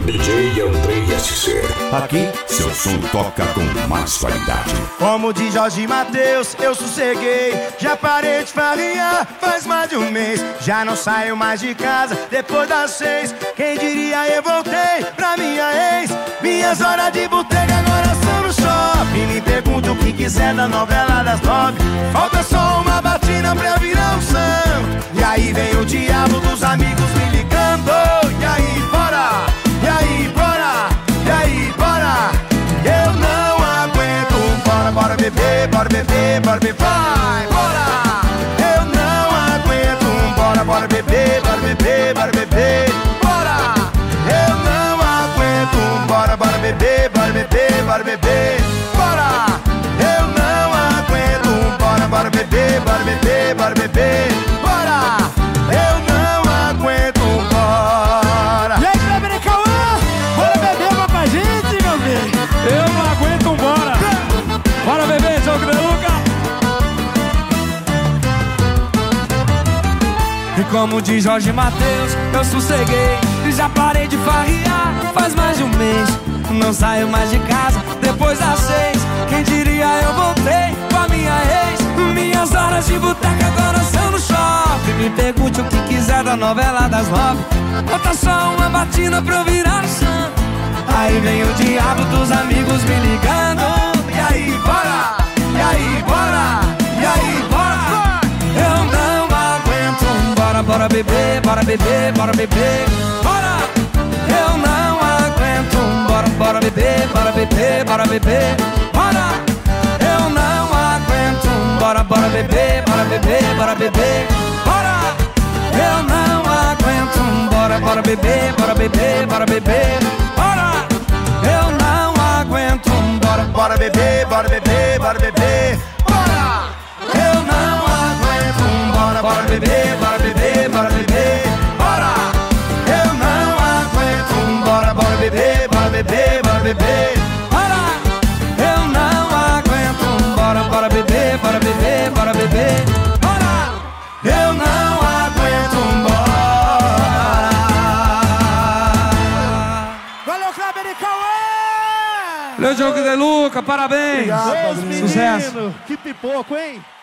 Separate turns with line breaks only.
DJ Andrei SC.
Aqui, seu som toca com mais qualidade.
Como diz Jorge Mateus, eu sosseguei. Já parei de farrinhar faz mais de um mês. Já não saio mais de casa depois das 6. Quem diria eu voltei pra minha ex. Minhas horas de boteca agora são no shopping. Me pergunta o que quiser da novela das 9. Falta só uma batina pra virar um santo. E aí vem o diabo dos amigos me ligando. E aí, bora! E aí, bora! E aí, bora! Eu não aguento. Bora, bora beber, bora beber, bora beber. Vai, bora! Eu não aguento. Bora, bora beber, bora beber, bora beber. Bora! Eu não aguento. Bora, bora beber, bora beber, bora beber. Bora! Eu não aguento. Bora, bora beber, bora beber, bora beber. Bora! Eu não aguento. Bora!
E aí, Kleber e Cauã? Bora beber uma pra gente, meu filho?
Eu não aguento, bora! Bora beber, Jogo de Luca!
E como diz Jorge Mateus, eu sosseguei e já parei de farriar faz mais de um mês. Não saio mais de casa depois das 6. Quem diria eu voltei com a minha ex. Minhas horas de boteca agora são no shopping. Me pergunte o que quiser da novela das 9. Falta só uma batina pra eu virar santo. Aí vem o diabo dos amigos me ligando. E aí, bora? E aí, bora? E aí, bora? Eu não aguento. Bora, bora beber, bora beber, bora beber. Bora! Eu não aguento. Bora, bora beber, bora beber, bora beber. Bora! Eu não aguento. Bora, bora beber, bora beber, bora beber. Bora! Eu não aguento. Bora, bora beber, bora beber, bora beber. Bora! Eu não aguento. Bora,
Bora beber, bora beber, bora beber. Bora! Eu não aguento. Bora, bora beber, bora beber, bora beber. Bora! Eu não aguento. Bora, bora beber, bora beber, bora beber.
Bora! Eu não aguento. Bora, bora beber, bora beber, bora beber. Bora!
Eu não aguento. Bora!
Valeu, Kleber e Cauã!
Valeu, Jogo de Luca, parabéns!
Obrigado,
Sucesso!
menino, que pipoco, hein?